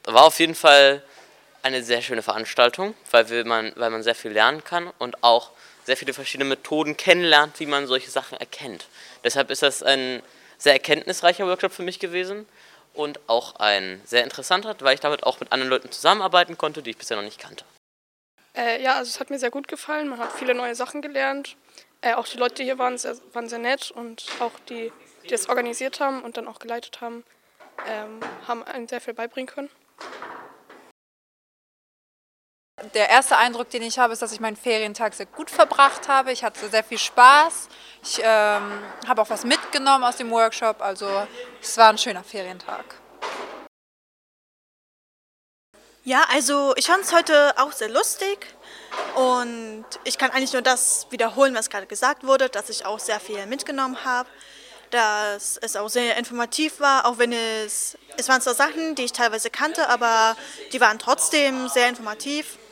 war auf jeden Fall eine sehr schöne Veranstaltung, weil man sehr viel lernen kann und auch sehr viele verschiedene Methoden kennenlernt, wie man solche Sachen erkennt. Deshalb ist das ein sehr erkenntnisreicher Workshop für mich gewesen und auch ein sehr interessanter, weil ich damit auch mit anderen Leuten zusammenarbeiten konnte, die ich bisher noch nicht kannte. Ja, also es hat mir sehr gut gefallen. Man hat viele neue Sachen gelernt. Auch die Leute hier waren sehr nett und auch die das organisiert haben und dann auch geleitet haben, haben einem sehr viel beibringen können. Der erste Eindruck, den ich habe, ist, dass ich meinen Ferientag sehr gut verbracht habe. Ich hatte sehr viel Spaß. Ich habe auch was mitgenommen aus dem Workshop. Also es war ein schöner Ferientag. Ja, also ich fand es heute auch sehr lustig und ich kann eigentlich nur das wiederholen, was gerade gesagt wurde, dass ich auch sehr viel mitgenommen habe, dass es auch sehr informativ war, auch wenn es waren zwar Sachen, die ich teilweise kannte, aber die waren trotzdem sehr informativ.